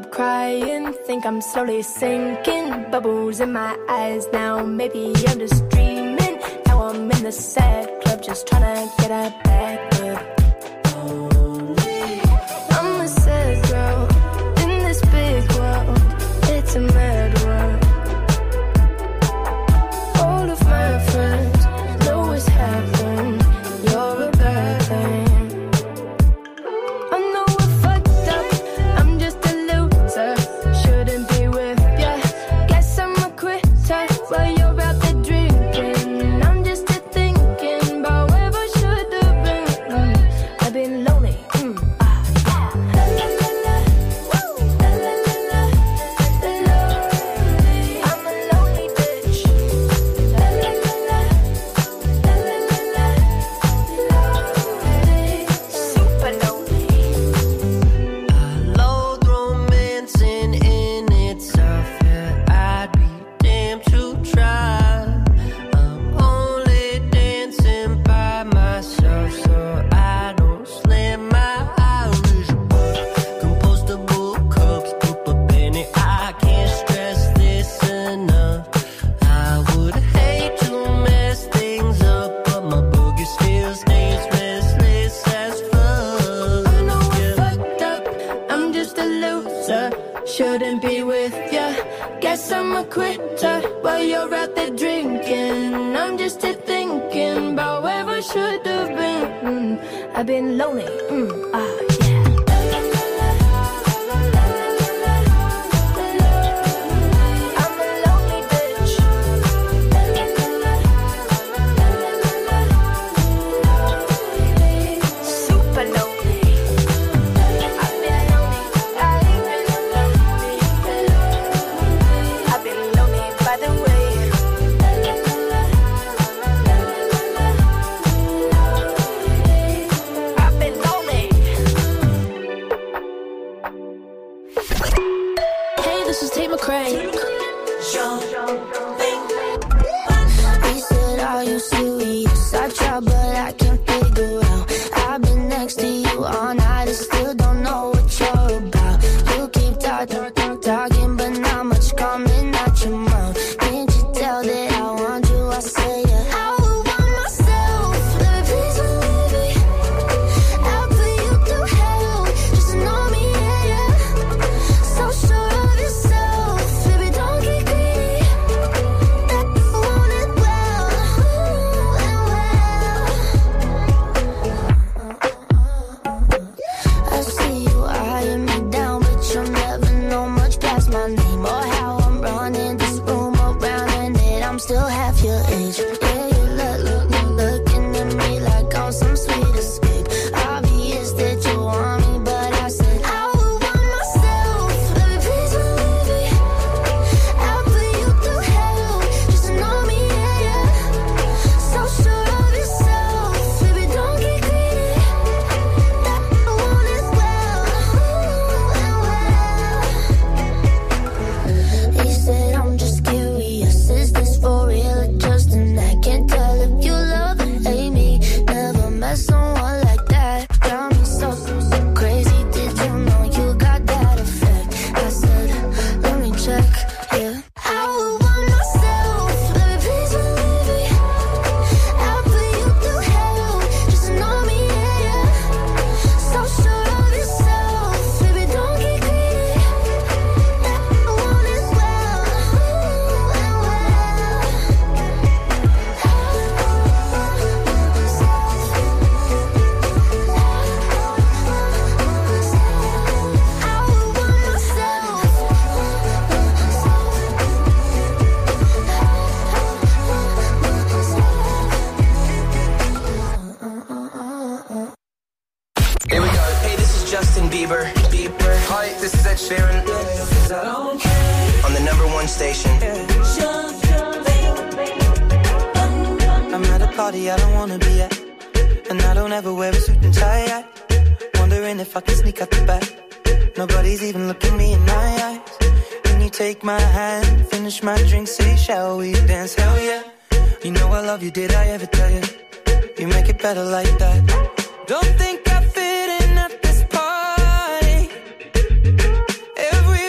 up crying, think I'm slowly sinking. Bubbles in my eyes now, maybe I'm just dreaming. Now I'm in the sad club, just trying to get a back up. I'm a sad girl in this big world. It's a mad world. All of my friends know what's happened. You're a bad thing. I know we're fucked up, I'm just a loser. Shouldn't be with ya. Guess I'm a quitter while you're out there drinking. I'm just a thinking about whatever should have been. I've been lonely. Shouldn't be with ya. Guess I'm a quitter while you're out there drinking. I'm just here thinking about whatever should have been. I've been lonely. Yeah. He said, are you serious? I tried, but I can't figure out. I've been next to you all night and still don't know what you're about. You keep talking, but not much coming out your mouth. Can't you tell that I want you? I say yeah. I would want myself, baby, please believe me. I'll put you through hell, just to know me, yeah, yeah. So sure of yourself, baby, don't get greedy. That I want it well, and well. I see you eyeing me down, but you'll never know much past my name or how I'm running this room around, and that I'm still half your age. Yeah, you looking at me like I'm some sweet escape. Obvious that you want me, but I said I would want myself, baby, please believe me. I'll put you through hell, just to know me, yeah, yeah. So sure of yourself, baby, don't get greedy. That I want it well, and well. He said, I'm just curious, is this for real or just an act? Can't tell if you love or hate me. Never met someone like that. Got me so crazy. Did you know you got that effect? I said, let me check, yeah. I would want myself, baby, please believe me. I'll put you through hell, just to know me, yeah, yeah. So sure of yourself, baby, don't get greedy. That I want it well, and Here we go. Hey, this is Justin Bieber. Hi, this is Ed Sheeran. On the #1 station. I'm at a party I don't wanna be at, and I don't ever wear a suit and tie. Wondering if I can sneak out the back. Nobody's even looking me in my eyes. Can you take my hand, finish my drink, say, shall we dance? Hell yeah. You know I love you, did I ever tell you? You make it better like that. Don't think I fit in at this party. Every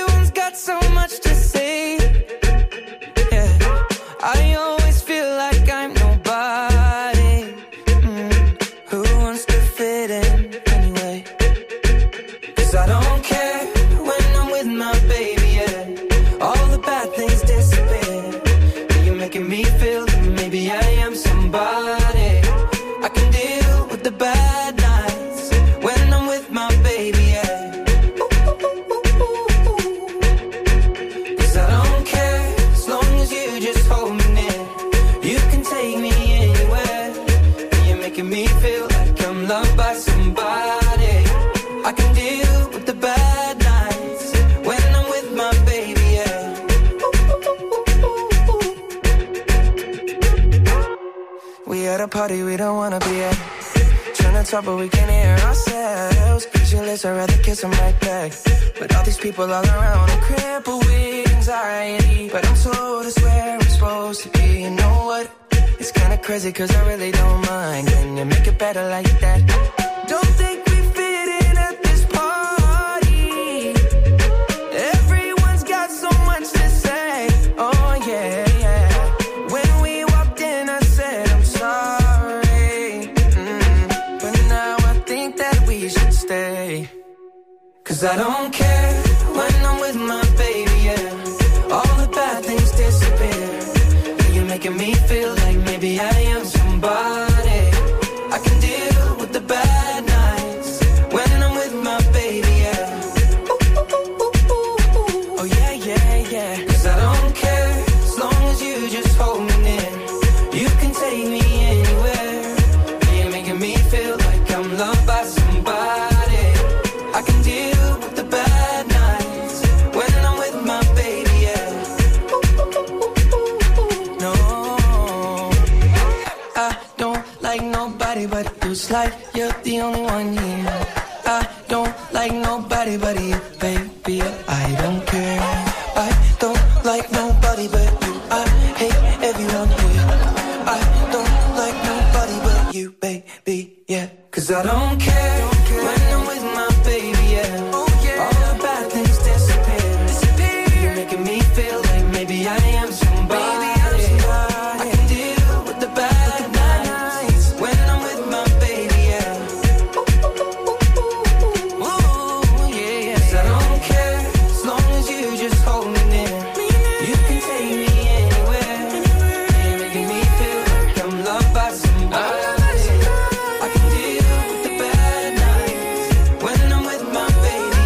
party we don't wanna be at. Trying to talk but we can't hear ourselves. Pictureless, I'd rather kiss them right back. But all these people all around, I'm crippled with anxiety. But I'm told it's where I'm supposed to be. You know what? It's kinda crazy cause I really don't mind. Can you make it better like that? Don't think we fit in at this party. Everyone's got so much to say. Oh yeah, yeah. When we walked in I said I'm sorry. But now I think that we should stay. Cause I don't care when I'm with my baby, yeah. All the bad things disappear. You're making me feel like maybe I am somebody. I can deal with the bad nights when I'm with my baby, yeah. Oh yeah, yeah, yeah. Cause I don't care as long as you just hold me near. You can take me anywhere. You're making me feel like I'm loved by somebody. I can deal with the bad nights when I'm with my baby, yeah. No, I don't like nobody but you. It's like you're the only one here. I don't like nobody but you, baby. I don't care. I don't like nobody but you. I hate everyone here. I don't like nobody but you, baby, yeah. Cause I don't care when I'm with my baby, yeah. All the bad things disappear. You're making me feel like maybe I am somebody. I can deal with the bad nights when I'm with my baby, yeah. Ooh, yeah, yeah. 'Cause I don't care as long as you just hold me near. You can take me anywhere. You're making me feel like I'm loved by somebody. I can deal with the bad nights when I'm with my baby,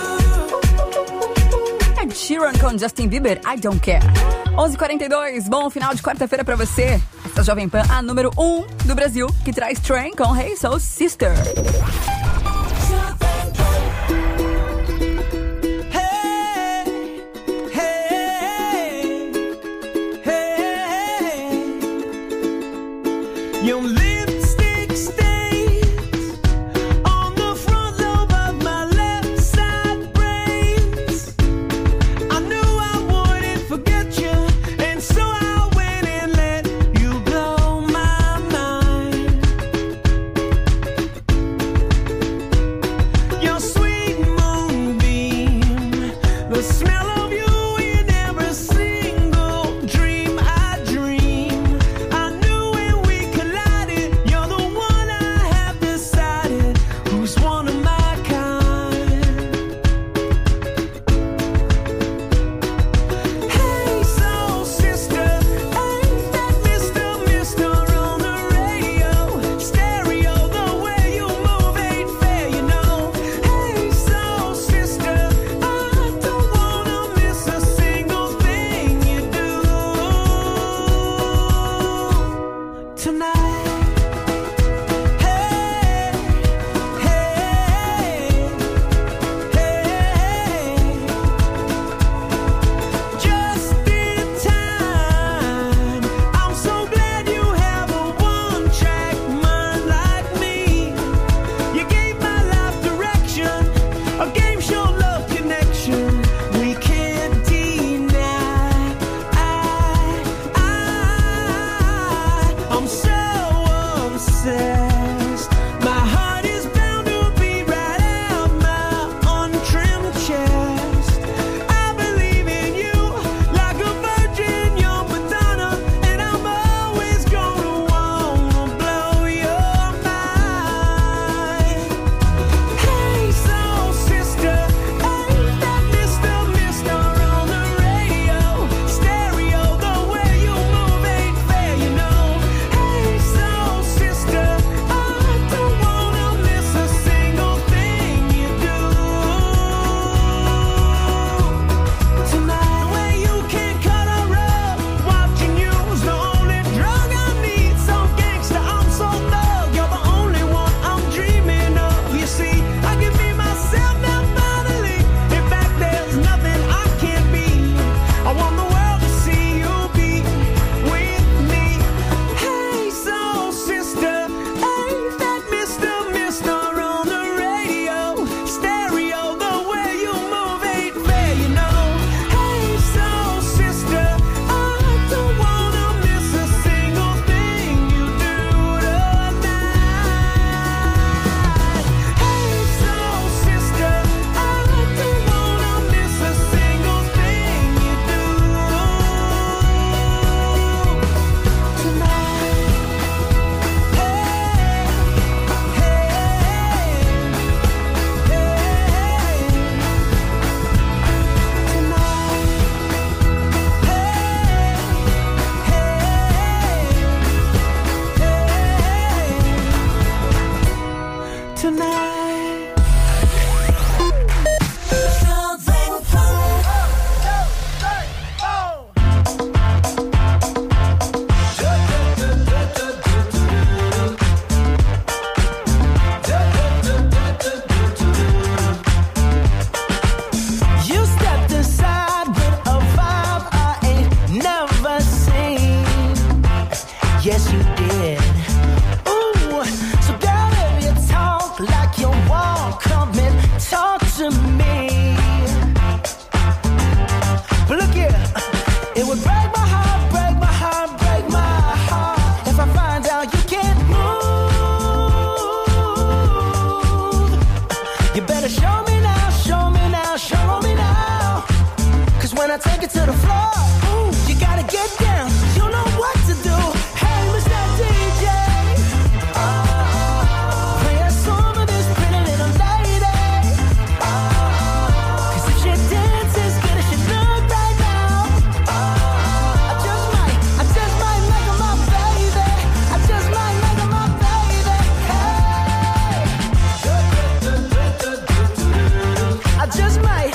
yeah. Ed Sheeran com Justin Bieber, I Don't Care. 11h42, bom final de quarta-feira pra você. Essa Jovem Pan, a número 1 do Brasil, que traz Train com Hey Soul Sister. Your lipstick stains on the front lobe of my left side brains. I knew I wouldn't forget you, and so I went and let you blow my mind. when I take it to the floor, ooh, you gotta get down. You know what to do. Hey, Mr. DJ, play a song of this pretty little lady. 'Cause if she dances good as she look right now, I just might make her my baby. I just might make her my baby. Hey, I just might.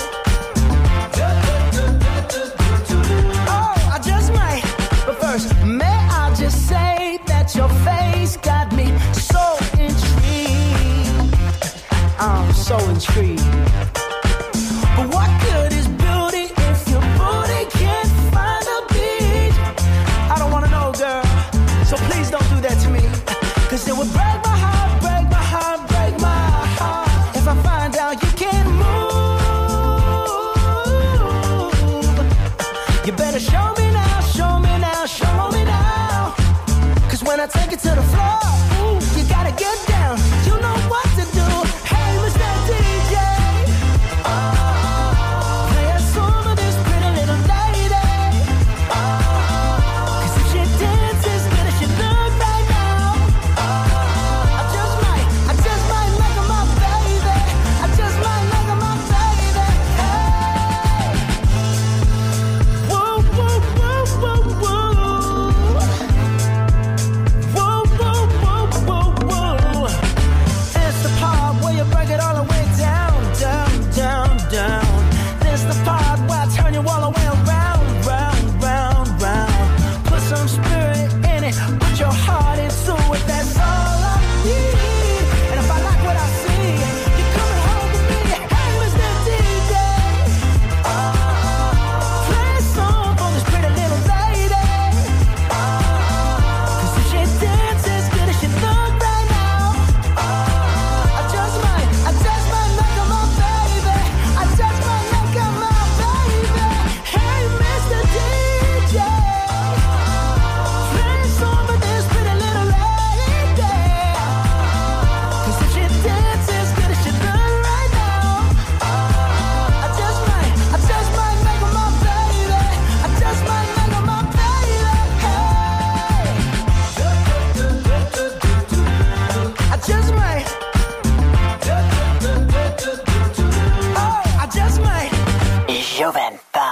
May I just say that your face got me so intrigued. I'm so intrigued. But what good is beauty if your booty can't find a beat? I don't wanna know, girl, so please don't do that to me. 'Cause it would break my heart, break my heart, break my heart if I find out you can't move. You better show me now, show me now, show me now. 'Cause when I take it to the floor, ooh, you gotta get down. You know what to do. Hey, Mr. DJ, play a song of this pretty little lady. 'Cause if she dances good as she look right now, I just might make her my baby. I just might make her my baby. Hey, whoa, whoa, whoa, whoa, whoa. Whoa, whoa, whoa, whoa, whoa. It's the part where you break it all the way down, down, down, down. This the part where I turn you all the way around, round, round, round. Put some spirit in it, put your heart into it, that's all I need. And if I like what I see, you're coming home with me. Hey, Mr. DJ, play a song for this pretty little lady. 'Cause if she dances good as she look right now, I just might make her my baby. I just might make her my baby. Hey, Mr. DJ, play a song for this pretty little lady. 'Cause if she dances good as she look right now, I just might make her my baby. I just might make her my baby. Hey, I just might. Oh, I just might. Joventa.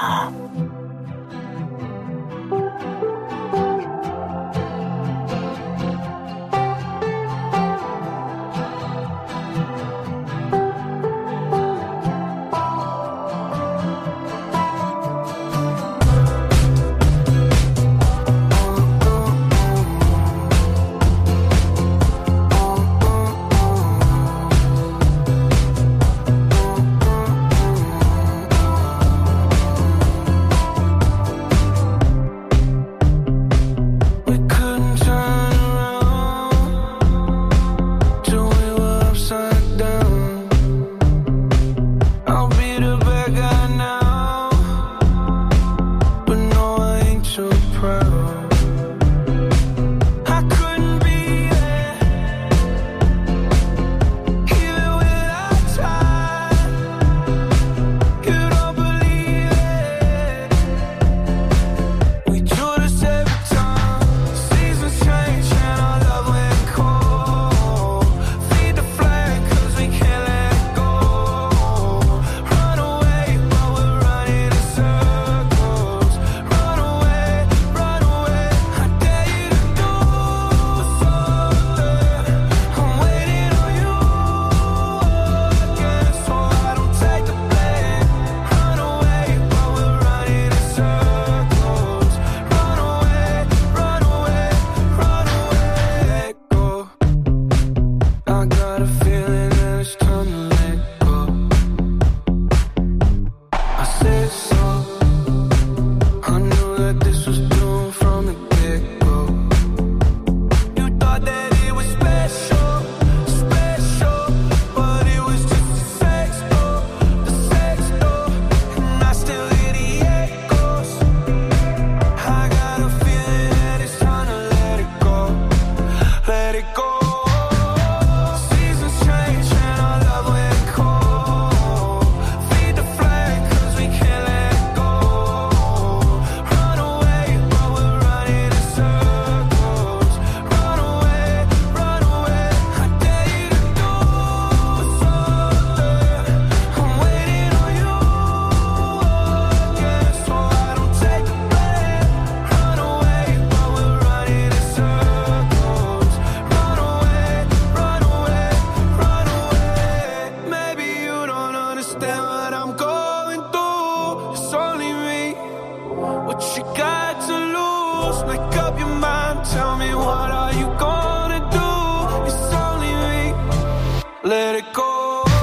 make up your mind. Tell me, what are you gonna do? It's only me. Let it go.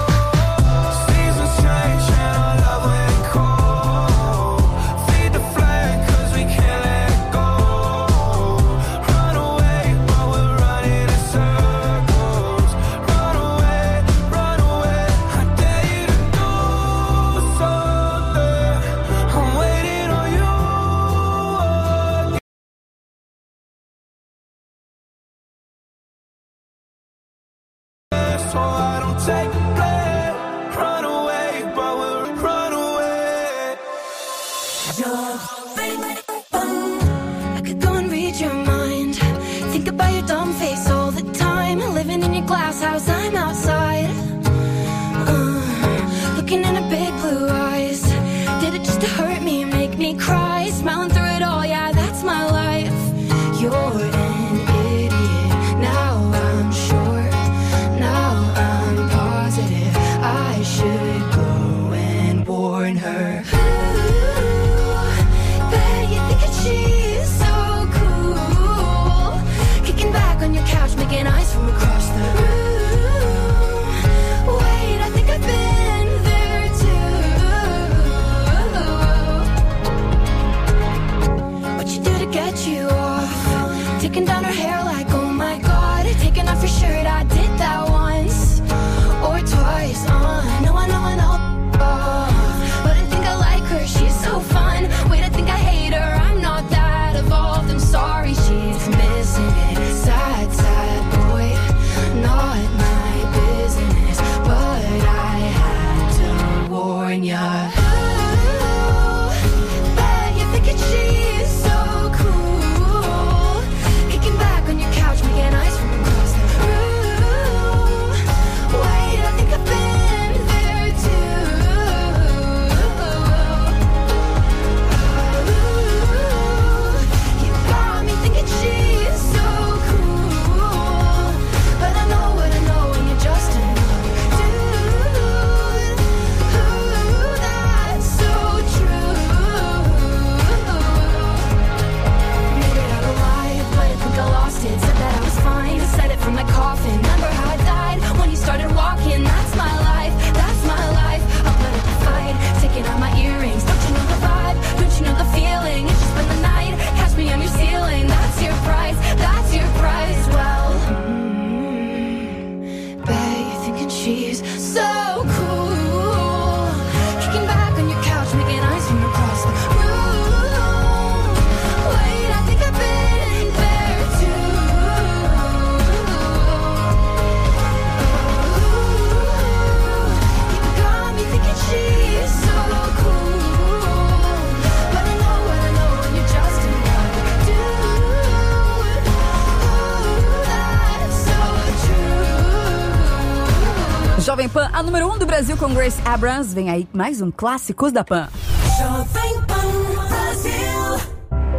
Jovem Pan, a número 1 do Brasil com Grace Abrams. Vem aí mais um Clássicos da Pan. Jovem Pan Brasil.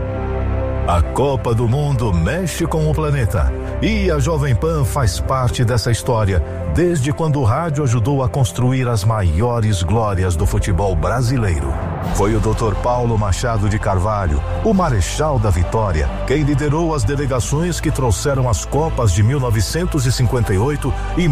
A Copa do Mundo mexe com o planeta. E a Jovem Pan faz parte dessa história, desde quando o rádio ajudou a construir as maiores glórias do futebol brasileiro. Foi o Dr. Paulo Machado de Carvalho, o Marechal da Vitória, quem liderou as delegações que trouxeram as Copas de 1958 e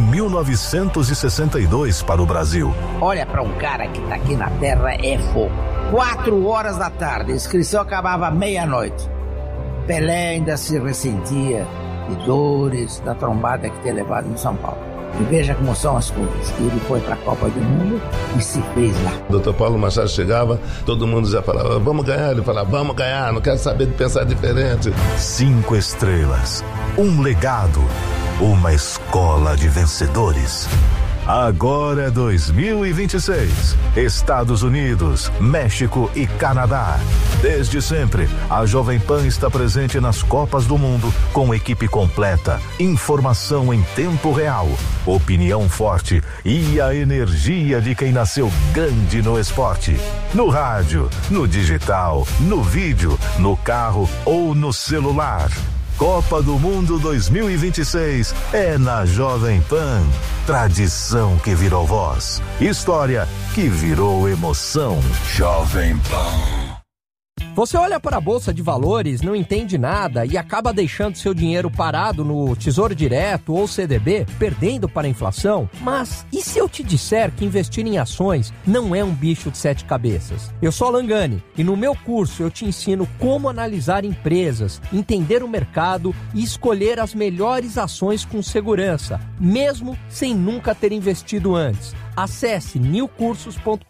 1962 para o Brasil. Olha, para um cara que tá aqui na terra é fogo. 4 horas da tarde, a inscrição acabava meia-noite. Pelé ainda se ressentia de dores da trombada que tinha levado em São Paulo. E veja como são as coisas. Ele foi para a Copa do Mundo e se fez lá. O Dr. Paulo Machado chegava, todo mundo já falava, vamos ganhar. Ele falava, vamos ganhar, não quero saber de pensar diferente. 5 estrelas, um legado, uma escola de vencedores. Agora é 2026. Estados Unidos, México e Canadá. Desde sempre, a Jovem Pan está presente nas Copas do Mundo com equipe completa, informação em tempo real, opinião forte e a energia de quem nasceu grande no esporte. No rádio, no digital, no vídeo, no carro ou no celular. Copa do Mundo 2026 é na Jovem Pan. Tradição que virou voz. História que virou emoção. Jovem Pan. Você olha para a Bolsa de Valores, não entende nada e acaba deixando seu dinheiro parado no Tesouro Direto ou CDB, perdendo para a inflação? Mas e se eu te disser que investir em ações não é um bicho de 7 cabeças? Eu sou Alan Gani e no meu curso eu te ensino como analisar empresas, entender o mercado e escolher as melhores ações com segurança, mesmo sem nunca ter investido antes. Acesse niucursos.com.br,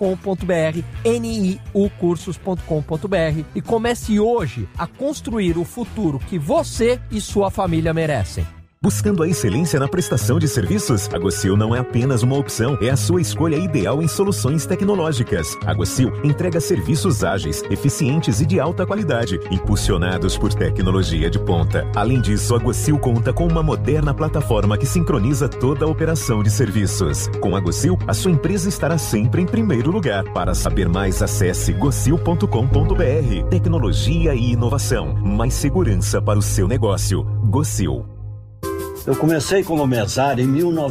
niucursos.com.br e comece hoje a construir o futuro que você e sua família merecem. Buscando a excelência na prestação de serviços? A Gocil não é apenas uma opção, é a sua escolha ideal em soluções tecnológicas. A Gocil entrega serviços ágeis, eficientes e de alta qualidade, impulsionados por tecnologia de ponta. Além disso, a Gocil conta com uma moderna plataforma que sincroniza toda a operação de serviços. Com a Gocil, a sua empresa estará sempre em primeiro lugar. Para saber mais, acesse gocil.com.br. Tecnologia e inovação. Mais segurança para o seu negócio. Gocil. Eu comecei como mesário em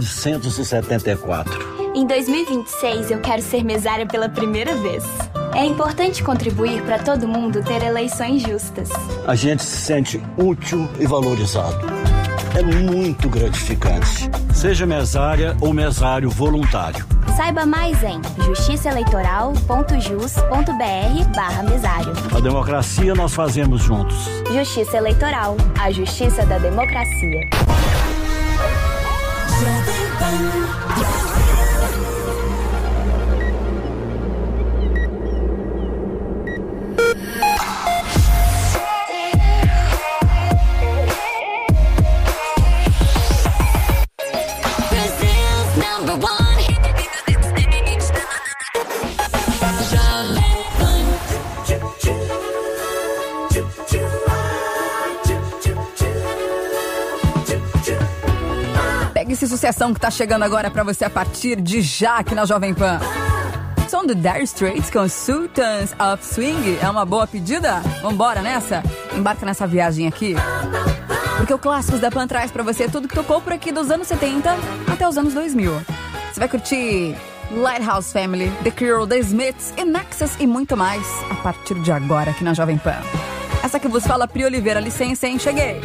1974. Em 2026, eu quero ser mesária pela primeira vez. É importante contribuir para todo mundo ter eleições justas. A gente se sente útil e valorizado. É muito gratificante. Seja mesária ou mesário voluntário. Saiba mais em justiçaeleitoral.jus.br/mesário. A democracia nós fazemos juntos. Justiça Eleitoral, a justiça da democracia. Esse sucessão que tá chegando agora pra você a partir de já aqui na Jovem Pan. Som do Dire Straits com Sultans of Swing. É uma boa pedida? Vambora nessa? Embarca nessa viagem aqui. Porque o Clássicos da Pan traz pra você tudo que tocou por aqui dos anos 70 até os anos 2000. Você vai curtir Lighthouse Family, The Cure, The Smiths, Nexus e muito mais a partir de agora aqui na Jovem Pan. Essa que vos fala, Pri Oliveira. Licença, hein? Cheguei!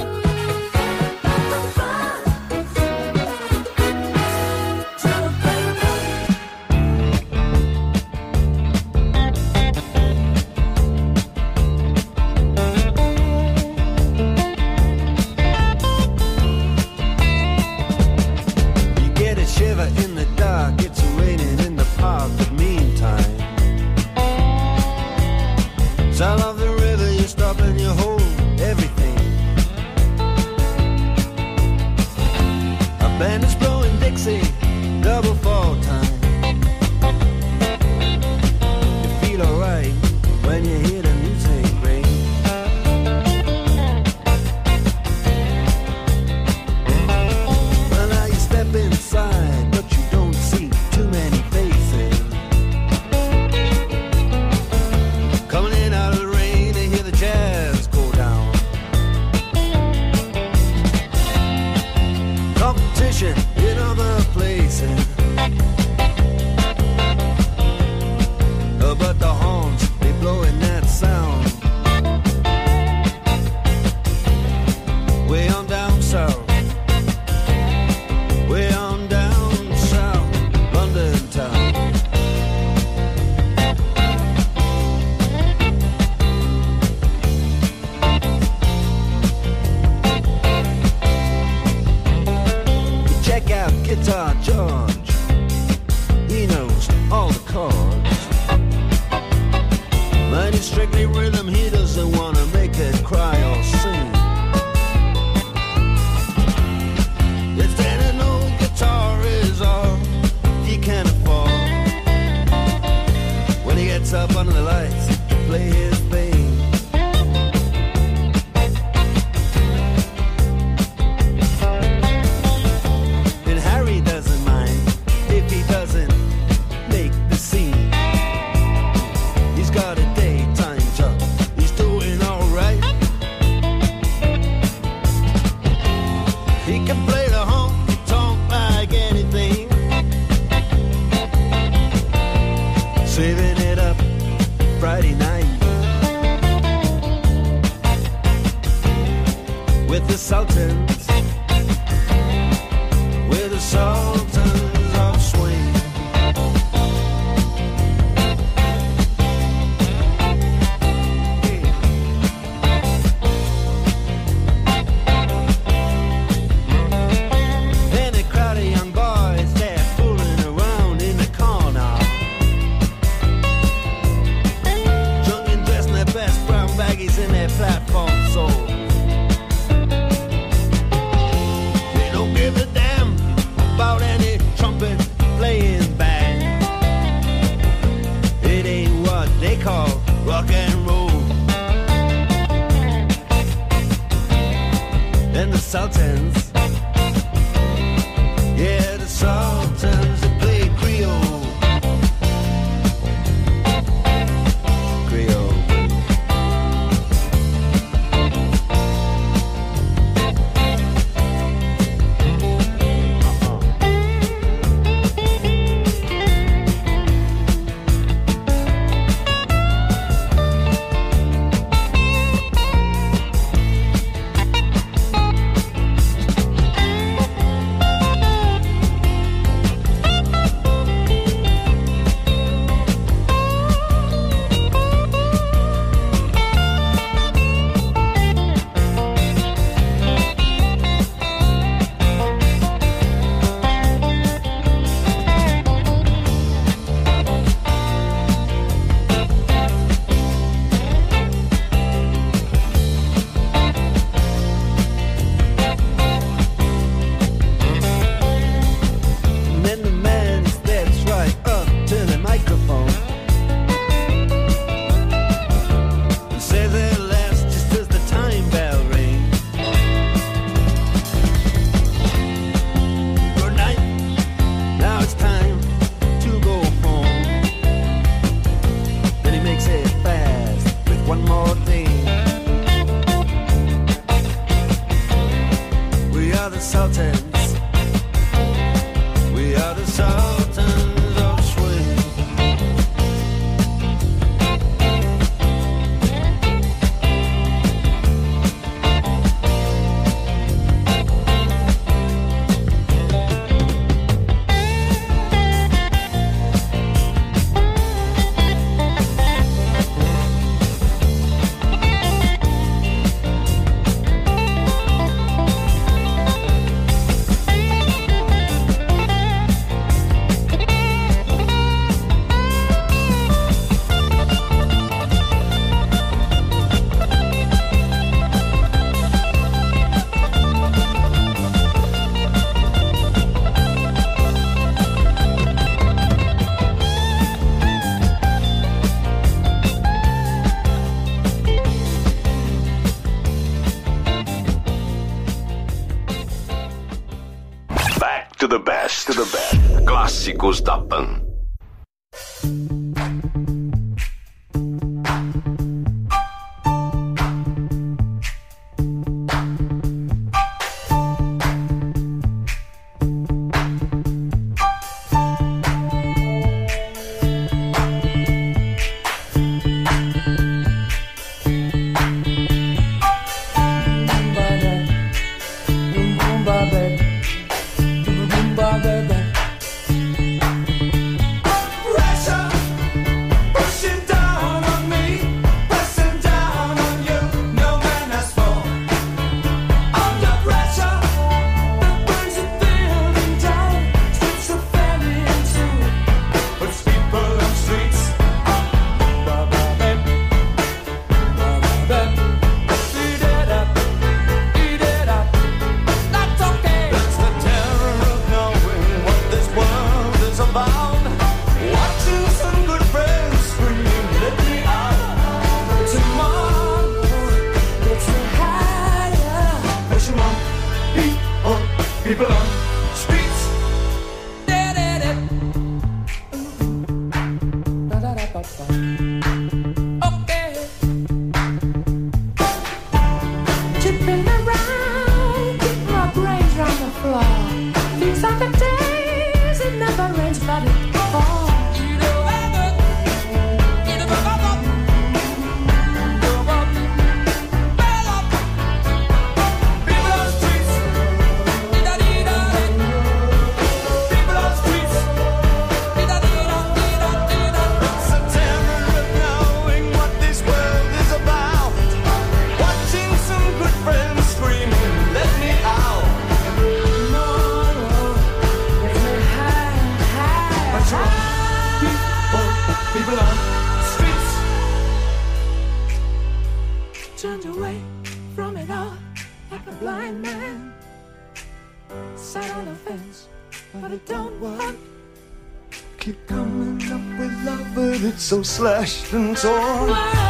Saving it up Friday night. with the Sultans, with the Sultans of Swing. And a crowd of young boys, they're fooling around in the corner, drunk and dressed in their best brown baggies in their platform soles. They don't give a damn about any trumpet playing band. It ain't what they call rock and roll. And the Sultans, yeah, the Sultans, they play Creole. Creole. And then the man steps right up to the microphone and says at last, just as the time bell rings, good night, now it's time to go home. Then he makes it fast with one more thing. We are the Sultans. We are the Sultans of Swing. Back to the best. Clássicos da Pan. turned away from it all like a blind man. Sat on the fence, but it don't work. Keep coming up with love, but it's so slashed and torn.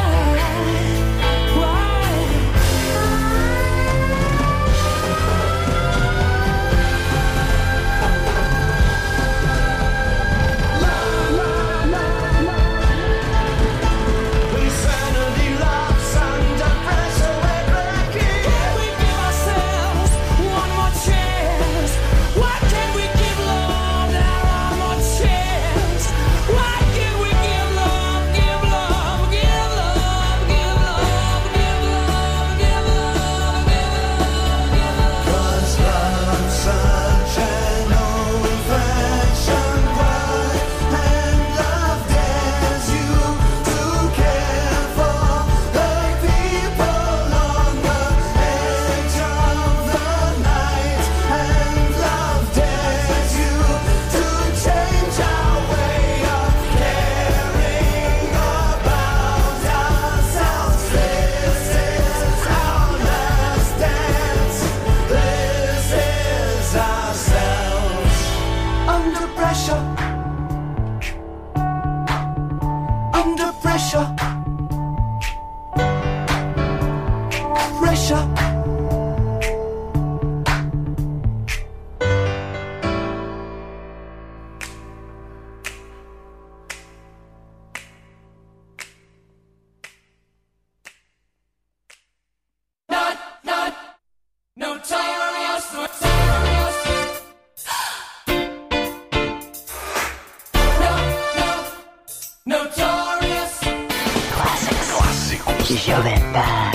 de Jovem Pan.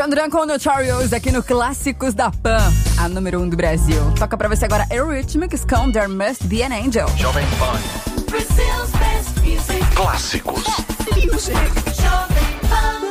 Duran Duran com Notorious aqui no Clássicos da Pan, a número 1 do Brasil. Toca pra você agora Eurythmics com There Must Be an Angel. Jovem Pan. Brazil's best music. Clássicos. Music. Jovem Pan.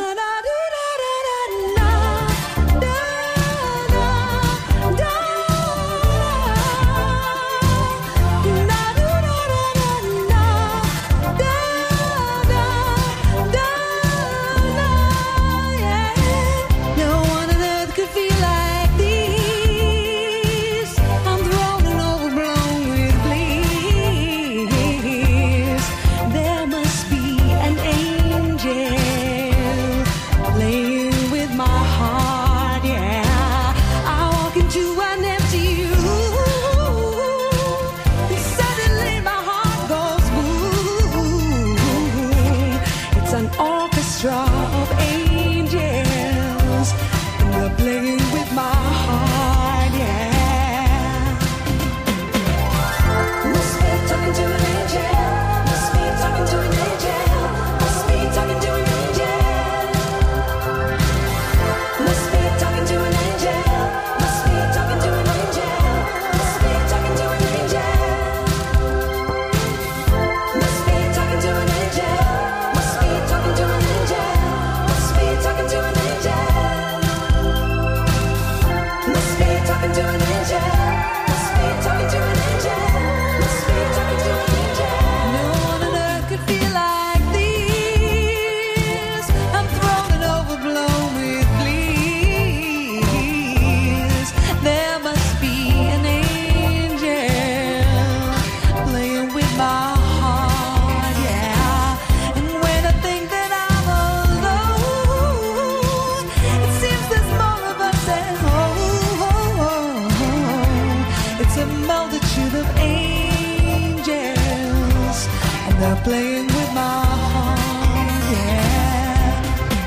Playing with my heart, yeah.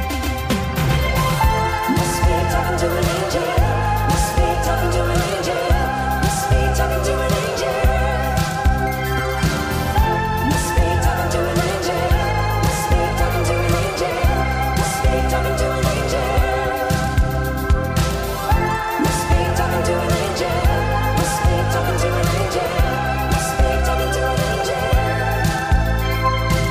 Must be talking to an angel. Must be talking to an angel. Must be talking to an angel. Must be talking to an angel. Must be talking to an angel. Must be talking to an angel. Must be talking to an angel. Must be talking to an angel. Must be talking to an angel.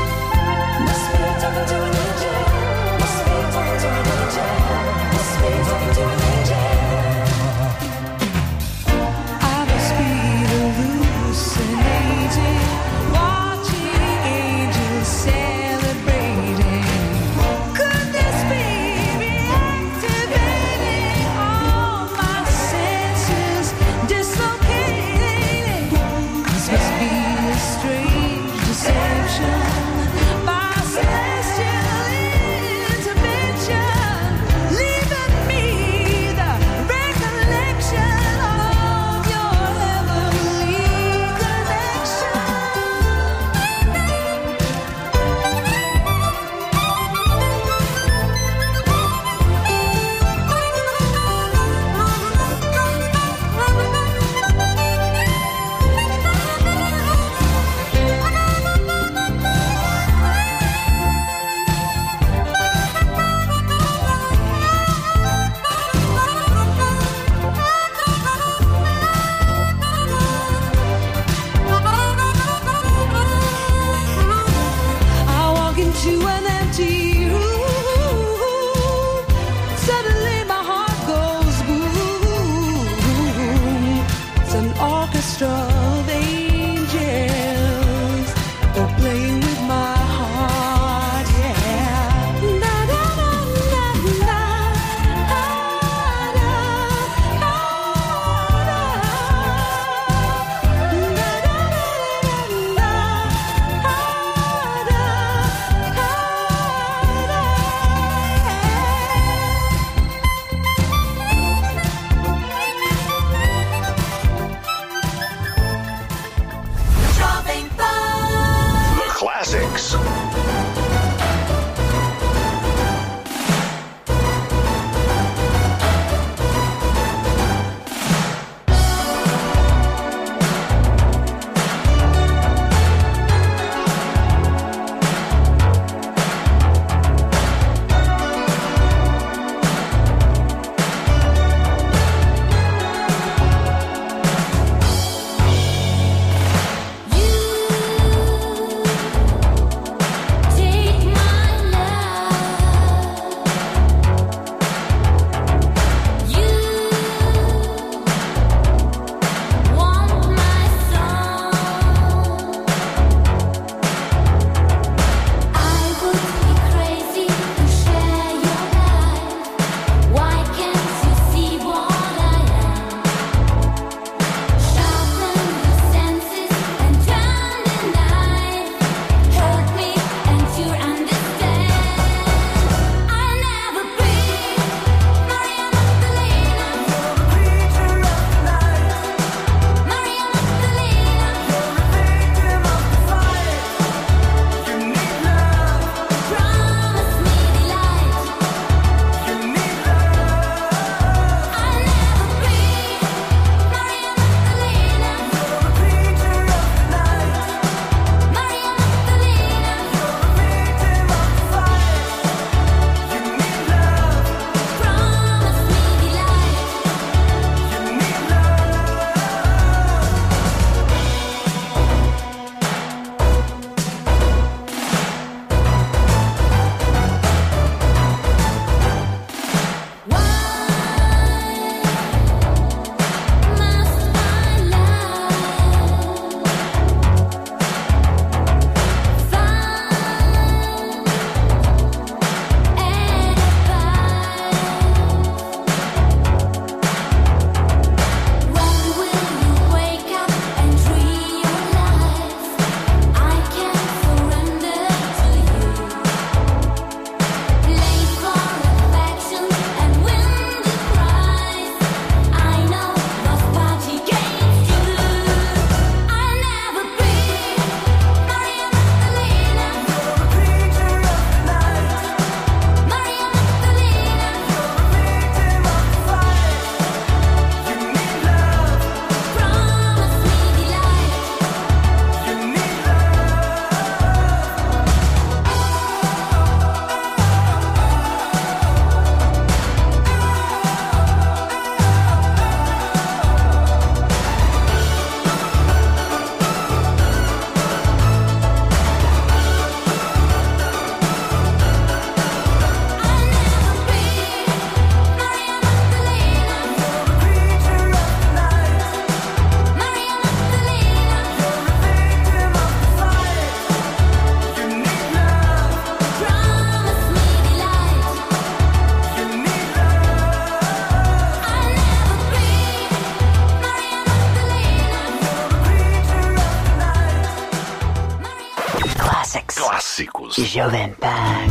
Clássicos. Jovem Pan.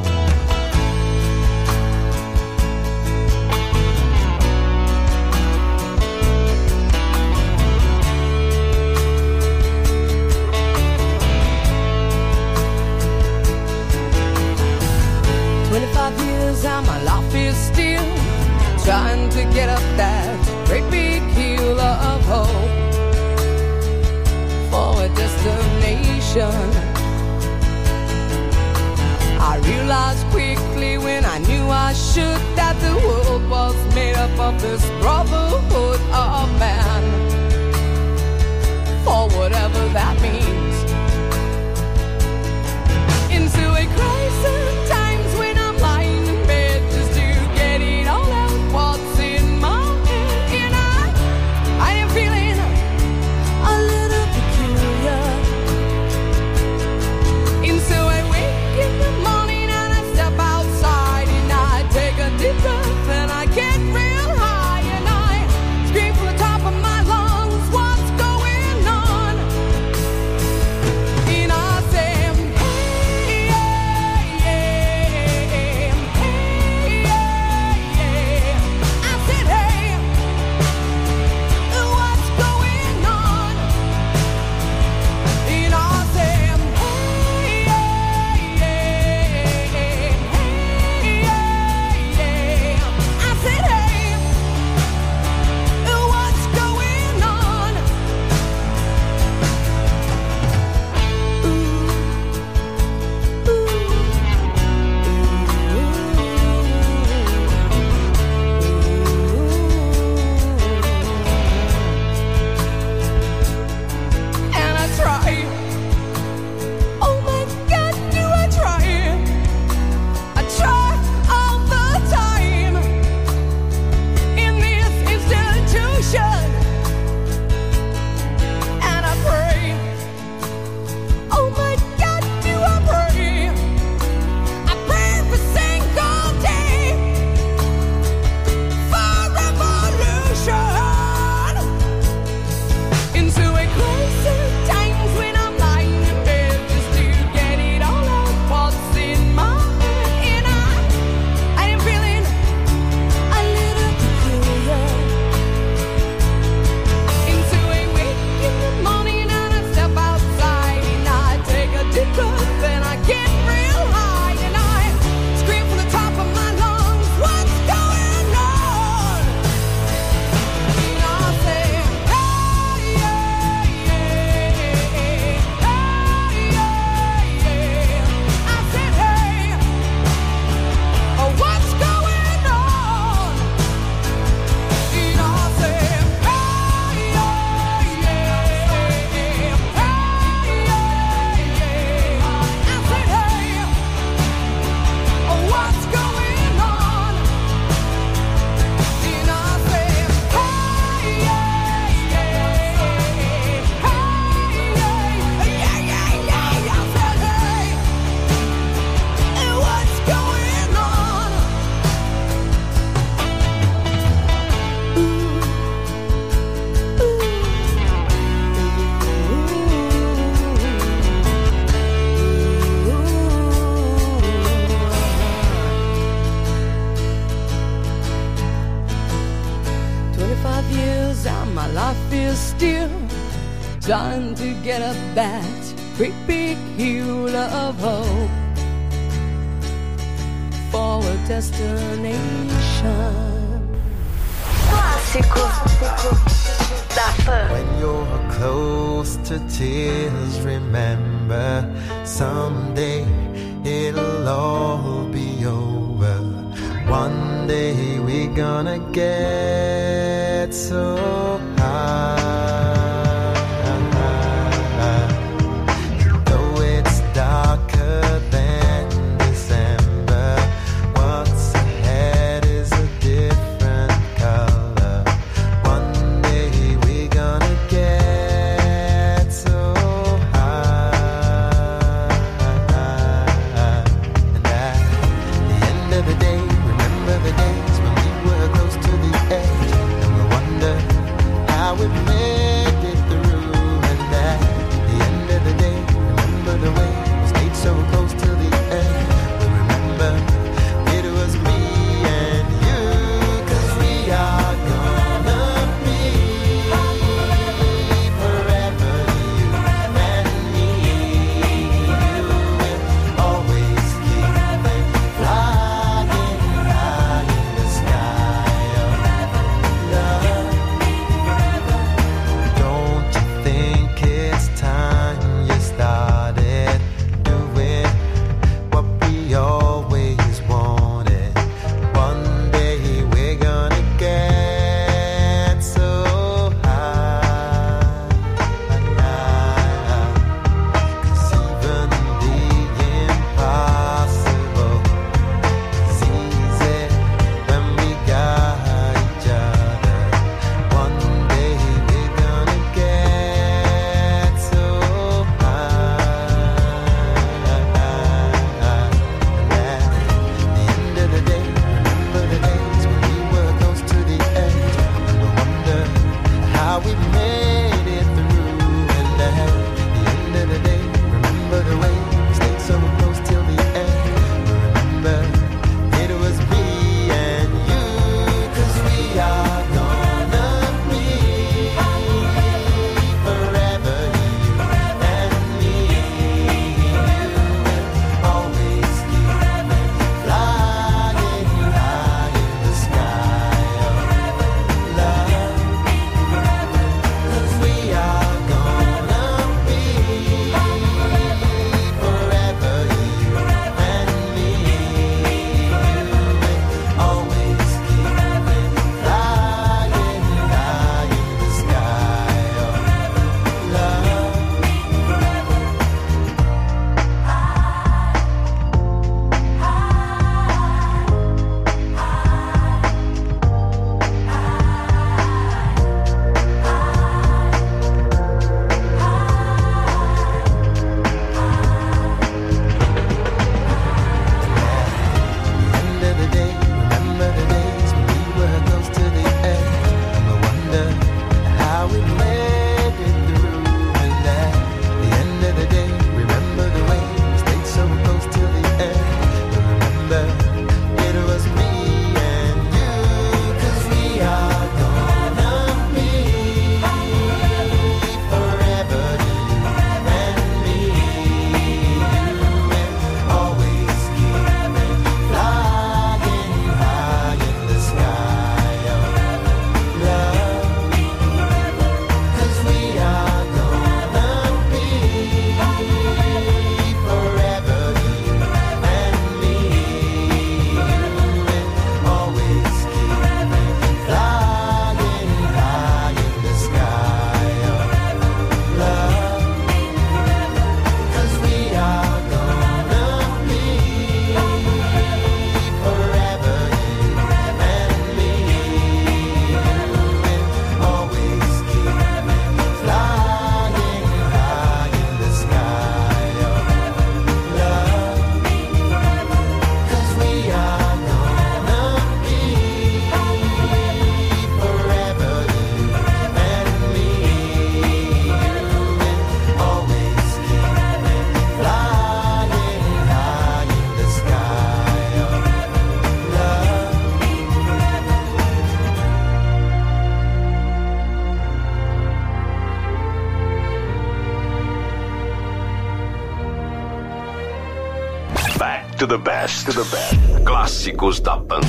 And my life is still trying to get up that great big hill of hope for a destination. I realized quickly when I knew I should that the world was made up of this brotherhood of man, for whatever that means. Into a crisis times when I'm lying in bed just to get it all out what's in my head. And I am feeling a little peculiar. And so I wake in the morning and I step outside and I take a deep breath and I get real high and I scream from the top of my lungs, what's going on? And I say, hey, yeah, yeah, hey, yeah, yeah. I said, hey, what's going on? And I said, hey, yeah, yeah, hey, yeah, yeah. I said, hey, what's going on? And I try. Oh my God, do I try? I try all the time in this institution. And I pray. Oh my God, do I pray? I pray every single day for revolution. Into a crisis times when I'm lying in bed just to get it all out what's in my head. And I am feeling a little peculiar. Into a wake in the morning and I step outside and I take a deep breath and I get real high and I scream from the top of my lungs, what's going on? And I say, hey, yeah, yeah, hey, yeah, yeah. I said, hey, what's going on? And I said, hey, yeah, yeah, hey, yeah, yeah. I said, hey, what's going on? And I said, hey, yeah, yeah, hey, yeah, yeah, yeah. I said, hey, what's going on? Years and my life is still trying to get up that great big hill of hope for a destination. Clássico da Pan. When you're close to tears, remember someday it'll all be over. One day we're gonna get so high. Though it's darker than December, what's ahead is a different color. One day we're gonna get so high. And at the end of the day, remember the days when we were close to the edge, and we wonder Back to the best. Clássicos da Pan.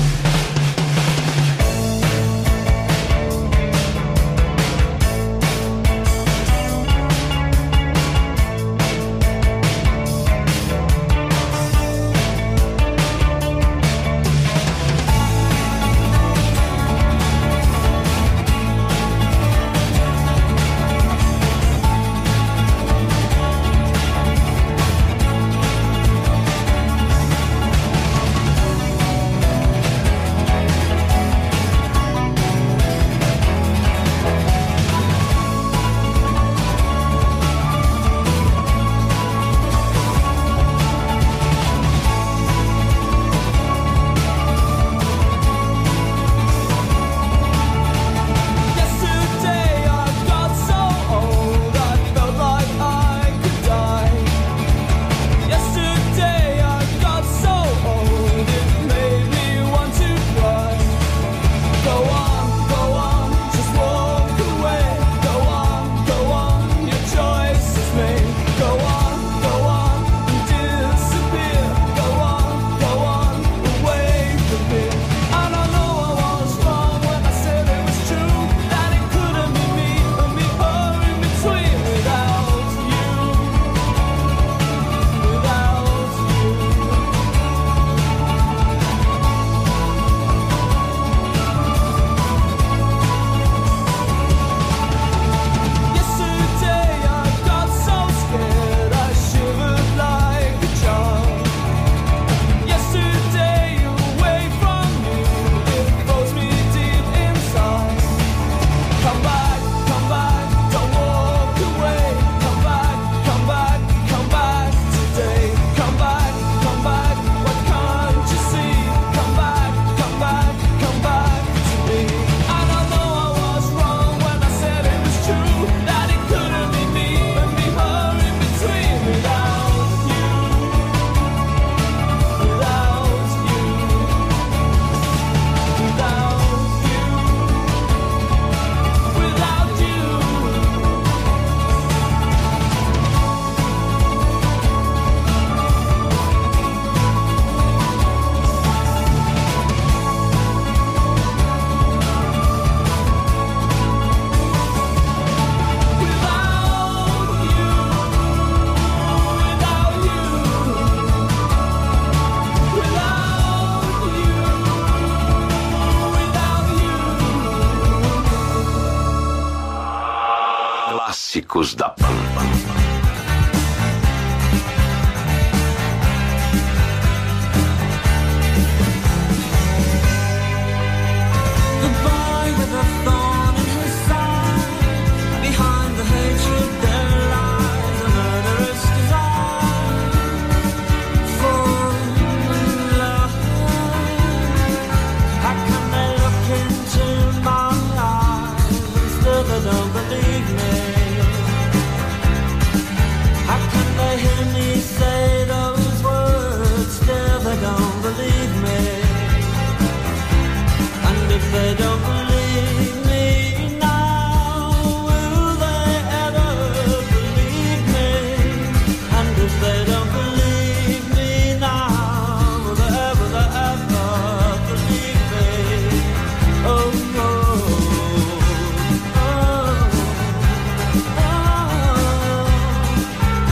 Clássicos da Pan.